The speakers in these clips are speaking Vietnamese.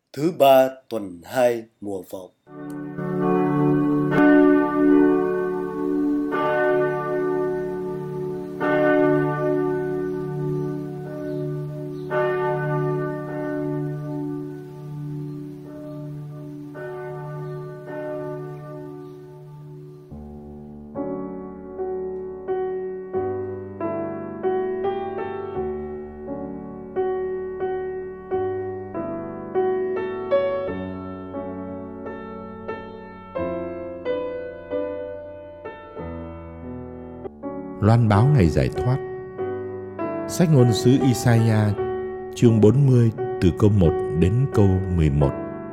Thứ ba tuần 2 mùa vọng. Loan báo ngày giải thoát. Sách ngôn sứ Isaiah chương 40 từ câu 1 đến câu 11.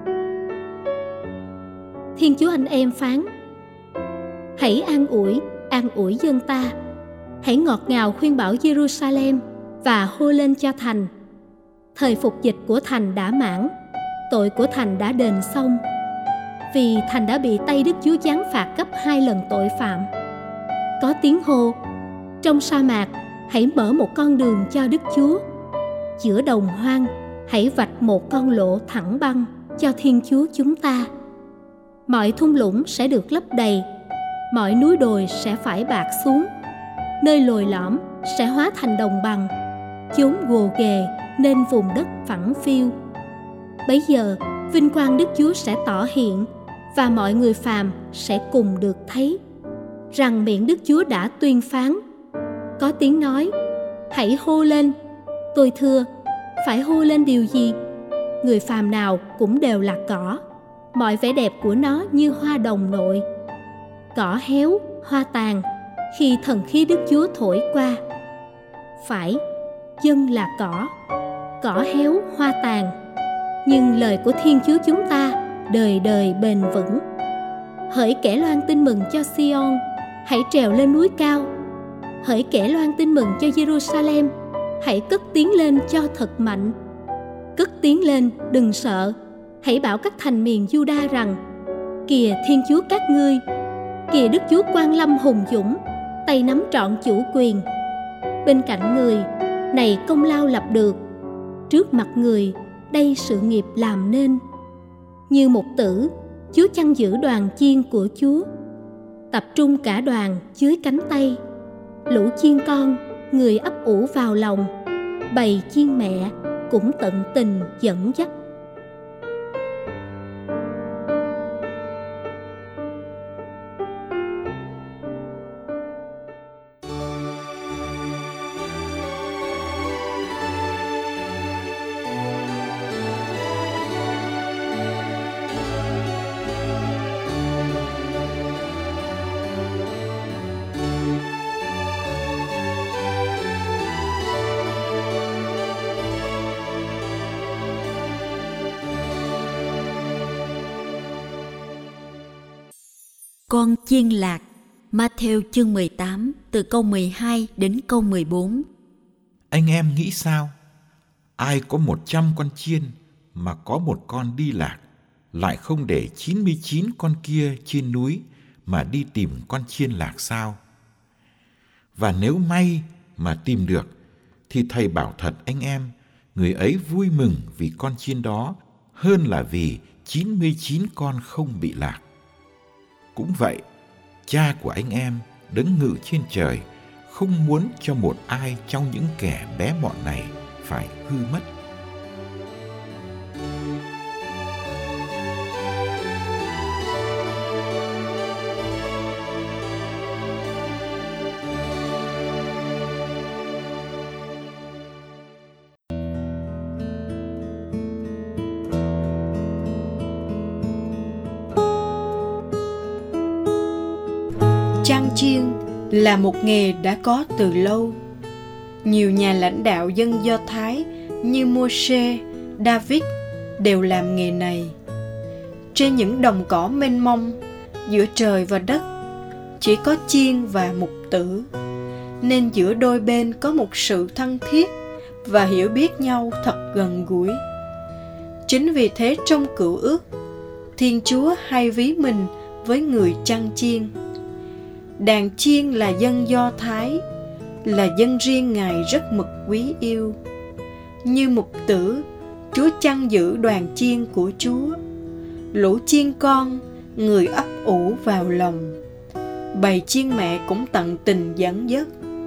Thiên Chúa anh em phán: Hãy an ủi dân ta. Hãy ngọt ngào khuyên bảo Jerusalem và hô lên cho thành. Thời phục dịch của thành đã mãn, tội của thành đã đền xong. Vì thành đã bị tay Đức Chúa giáng phạt gấp 2 lần tội phạm. Có tiếng hô: Trong sa mạc, hãy mở một con đường cho Đức Chúa. Giữa đồng hoang, hãy vạch một con lộ thẳng băng cho Thiên Chúa chúng ta. Mọi thung lũng sẽ được lấp đầy, mọi núi đồi sẽ phải bạc xuống. Nơi lồi lõm sẽ hóa thành đồng bằng, chốn gồ ghề nên vùng đất phẳng phiu. Bấy giờ, vinh quang Đức Chúa sẽ tỏ hiện, và mọi người phàm sẽ cùng được thấy rằng miệng Đức Chúa đã tuyên phán. Có tiếng nói: Hãy hô lên. Tôi thưa, phải hô lên điều gì? Người phàm nào cũng đều là cỏ, mọi vẻ đẹp của nó như hoa đồng nội. Cỏ héo, hoa tàn, khi thần khí Đức Chúa thổi qua. Phải, dân là cỏ héo, hoa tàn, nhưng lời của Thiên Chúa chúng ta đời đời bền vững. Hỡi kẻ loan tin mừng cho Sion, hãy trèo lên núi cao. Hỡi kẻ loan tin mừng cho Jerusalem, hãy cất tiếng lên cho thật mạnh. Cất tiếng lên, đừng sợ. Hãy bảo các thành miền Juda rằng: Kìa Thiên Chúa các ngươi, kìa Đức Chúa Quan Lâm hùng dũng, tay nắm trọn chủ quyền. Bên cạnh người, này công lao lập được. Trước mặt người, đây sự nghiệp làm nên. Như mục tử, Chúa chăn giữ đoàn chiên của Chúa. Tập trung cả đoàn dưới cánh tay. Lũ chiên con, người ấp ủ vào lòng. Bầy chiên mẹ cũng tận tình dẫn dắt. Con chiên lạc. Ma-thêu chương 18 từ câu 12 đến câu 14. Anh em nghĩ sao? Ai có 100 con chiên mà có một con đi lạc, lại không để 99 con kia trên núi mà đi tìm con chiên lạc sao? Và nếu may mà tìm được, thì thầy bảo thật anh em, người ấy vui mừng vì con chiên đó hơn là vì 99 con không bị lạc. Cũng vậy, Cha của anh em đấng ngự trên trời không muốn cho một ai trong những kẻ bé mọn này phải hư mất. Chăn chiên là một nghề đã có từ lâu. Nhiều nhà lãnh đạo dân Do Thái như Mô-sê, David đều làm nghề này. Trên những đồng cỏ mênh mông, giữa trời và đất, chỉ có chiên và mục tử, nên giữa đôi bên có một sự thân thiết và hiểu biết nhau thật gần gũi. Chính vì thế trong Cựu Ước, Thiên Chúa hay ví mình với người chăn chiên. Đàn chiên là dân Do Thái, là dân riêng Ngài rất mực quý yêu. Như mục tử Chúa chăn giữ đoàn chiên của Chúa. Lũ chiên con, người ấp ủ vào lòng. Bầy chiên mẹ cũng tận tình dẫn dắt.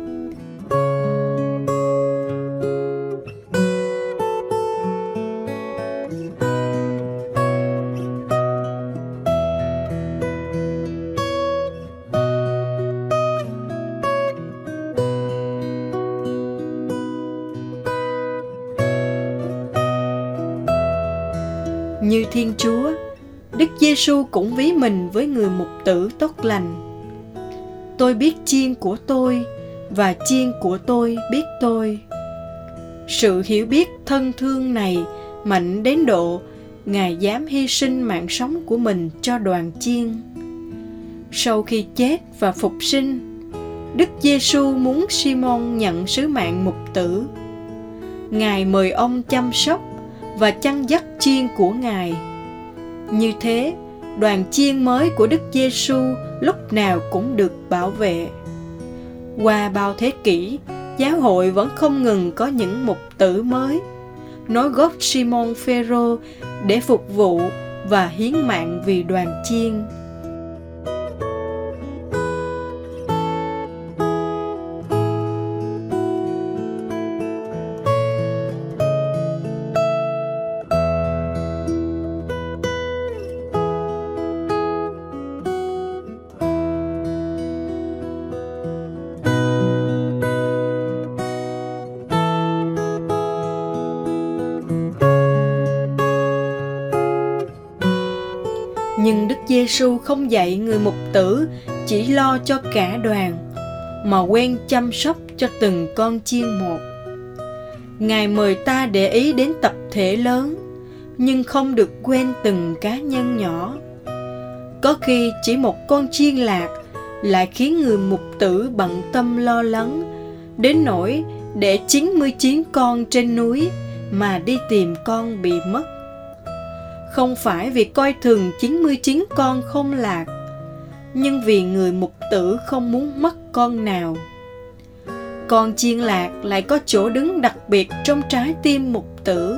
Như Thiên Chúa, Đức Giêsu cũng ví mình với người mục tử tốt lành. Tôi biết chiên của tôi và chiên của tôi biết tôi. Sự hiểu biết thân thương này mạnh đến độ Ngài dám hy sinh mạng sống của mình cho đoàn chiên. Sau khi chết và phục sinh, Đức Giêsu muốn Simon nhận sứ mạng mục tử. Ngài mời ông chăm sóc và chăn dắt chiên của Ngài. Như thế, đoàn chiên mới của Đức Giêsu lúc nào cũng được bảo vệ. Qua bao thế kỷ, giáo hội vẫn không ngừng có những mục tử mới, nối gót Simon Phêrô để phục vụ và hiến mạng vì đoàn chiên. Nhưng Đức Giêsu không dạy người mục tử chỉ lo cho cả đoàn, mà quen chăm sóc cho từng con chiên một. Ngài mời ta để ý đến tập thể lớn, nhưng không được quên từng cá nhân nhỏ. Có khi chỉ một con chiên lạc lại khiến người mục tử bận tâm lo lắng, đến nỗi để 99 con trên núi mà đi tìm con bị mất. Không phải vì coi thường 99 con không lạc, nhưng vì người mục tử không muốn mất con nào. Con chiên lạc lại có chỗ đứng đặc biệt trong trái tim mục tử.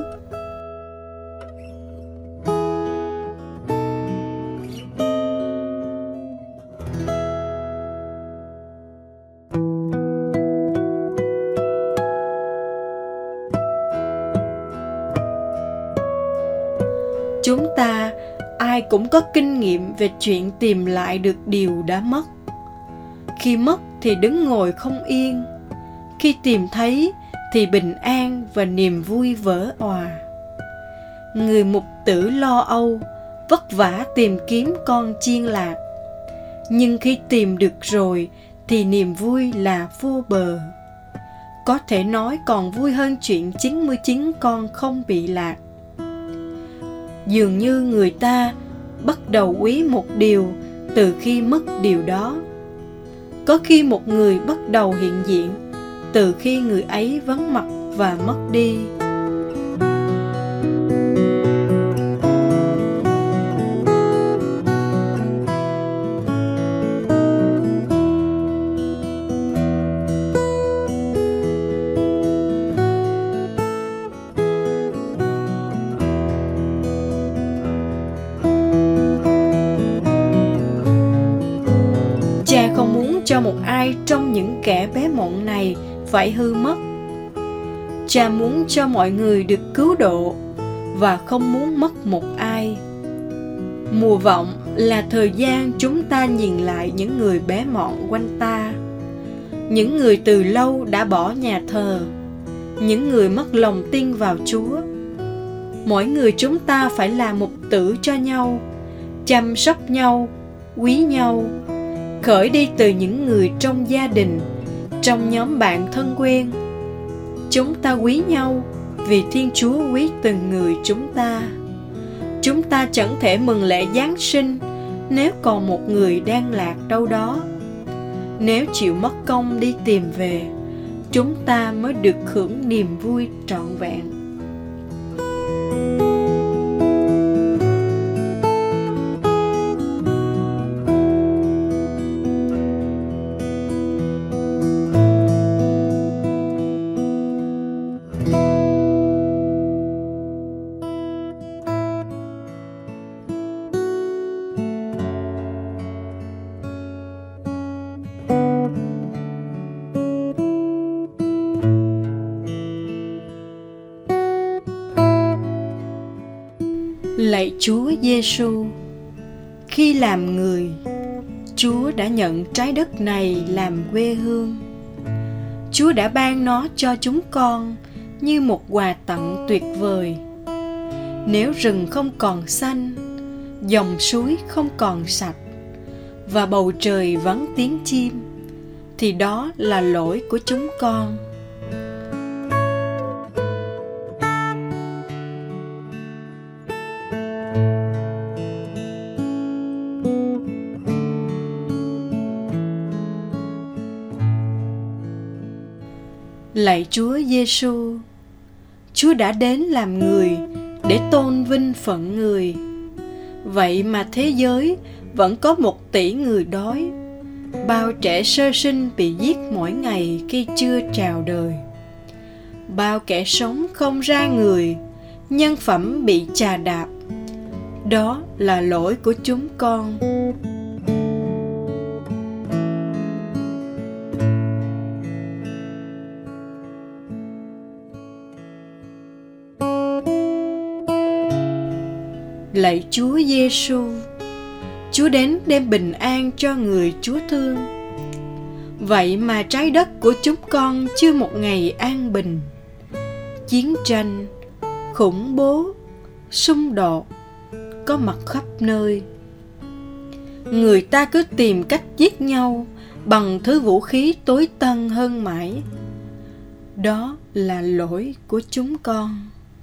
Chúng ta ai cũng có kinh nghiệm về chuyện tìm lại được điều đã mất. Khi mất thì đứng ngồi không yên, khi tìm thấy thì bình an và niềm vui vỡ òa. Người mục tử lo âu, vất vả tìm kiếm con chiên lạc, nhưng khi tìm được rồi thì niềm vui là vô bờ. Có thể nói còn vui hơn chuyện 99 con không bị lạc. Dường như người ta bắt đầu quý một điều từ khi mất điều đó. Có khi một người bắt đầu hiện diện từ khi người ấy vắng mặt và mất đi. Cha không muốn cho một ai trong những kẻ bé mọn này phải hư mất. Cha muốn cho mọi người được cứu độ và không muốn mất một ai. Mùa vọng là thời gian chúng ta nhìn lại những người bé mọn quanh ta, những người từ lâu đã bỏ nhà thờ, những người mất lòng tin vào Chúa. Mỗi người chúng ta phải là mục tử cho nhau, chăm sóc nhau, quý nhau, khởi đi từ những người trong gia đình, trong nhóm bạn thân quen. Chúng ta quý nhau vì Thiên Chúa quý từng người chúng ta. Chúng ta chẳng thể mừng lễ Giáng sinh nếu còn một người đang lạc đâu đó. Nếu chịu mất công đi tìm về, chúng ta mới được hưởng niềm vui trọn vẹn. Lạy Chúa Giêsu, khi làm người, Chúa đã nhận trái đất này làm quê hương. Chúa đã ban nó cho chúng con như một quà tặng tuyệt vời. Nếu rừng không còn xanh, dòng suối không còn sạch, và bầu trời vắng tiếng chim, thì đó là lỗi của chúng con. Lạy Chúa Giêsu, Chúa đã đến làm người để tôn vinh phận người. Vậy mà thế giới vẫn có 1 tỷ người đói. Bao trẻ sơ sinh bị giết mỗi ngày khi chưa chào đời. Bao kẻ sống không ra người, nhân phẩm bị chà đạp. Đó là lỗi của chúng con. Lạy Chúa Giêsu, Chúa đến đem bình an cho người Chúa thương. Vậy mà trái đất của chúng con chưa một ngày an bình. Chiến tranh, khủng bố, xung đột có mặt khắp nơi. Người ta cứ tìm cách giết nhau bằng thứ vũ khí tối tân hơn mãi. Đó là lỗi của chúng con.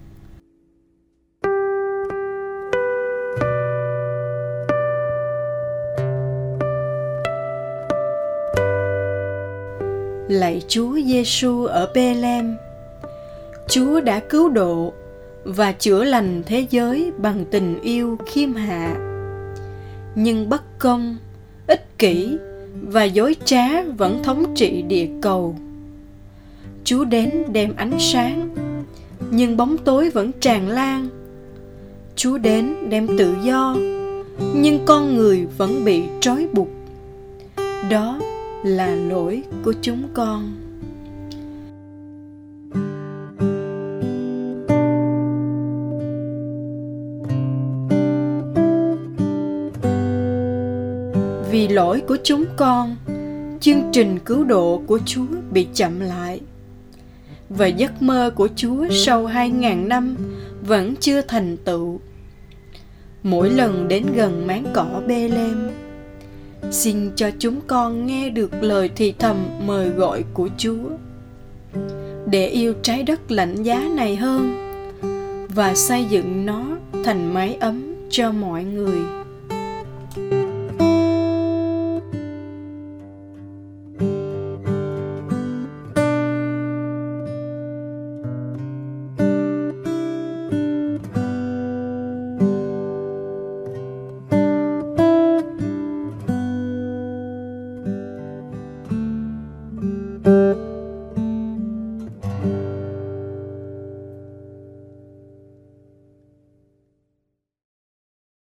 Lạy Chúa Giêsu ở Bê-lem, Chúa đã cứu độ và chữa lành thế giới bằng tình yêu khiêm hạ. Nhưng bất công, ích kỷ và dối trá vẫn thống trị địa cầu. Chúa đến đem ánh sáng, nhưng bóng tối vẫn tràn lan. Chúa đến đem tự do, nhưng con người vẫn bị trói buộc. Đó là lỗi của chúng con. Vì lỗi của chúng con, chương trình cứu độ của Chúa bị chậm lại, và giấc mơ của Chúa sau 2000 năm vẫn chưa thành tựu. Mỗi lần đến gần máng cỏ Bê-lem, xin cho chúng con nghe được lời thì thầm mời gọi của Chúa, để yêu trái đất lạnh giá này hơn và xây dựng nó thành mái ấm cho mọi người.